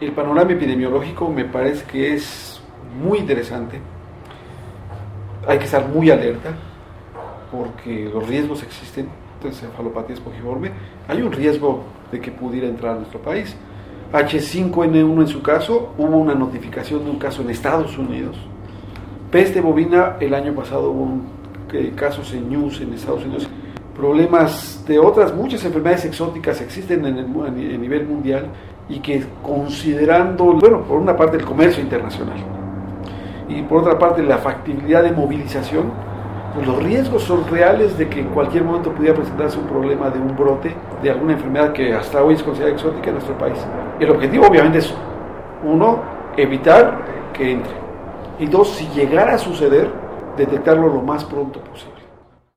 El panorama epidemiológico me parece que es muy interesante. Hay que estar muy alerta porque los riesgos existen de encefalopatía espongiforme. Hay un riesgo de que pudiera entrar a nuestro país. H5N1 en su caso, hubo una notificación de un caso en Estados Unidos. Peste bovina, el año pasado hubo casos en news en Estados Unidos. Problemas de otras muchas enfermedades exóticas existen a nivel mundial y que considerando, bueno, por una parte el comercio internacional y por otra parte la factibilidad de movilización, pues los riesgos son reales de que en cualquier momento pudiera presentarse un problema de un brote de alguna enfermedad que hasta hoy es considerada exótica en nuestro país. El objetivo obviamente es, uno, evitar que entre, y dos, si llegara a suceder, detectarlo lo más pronto posible.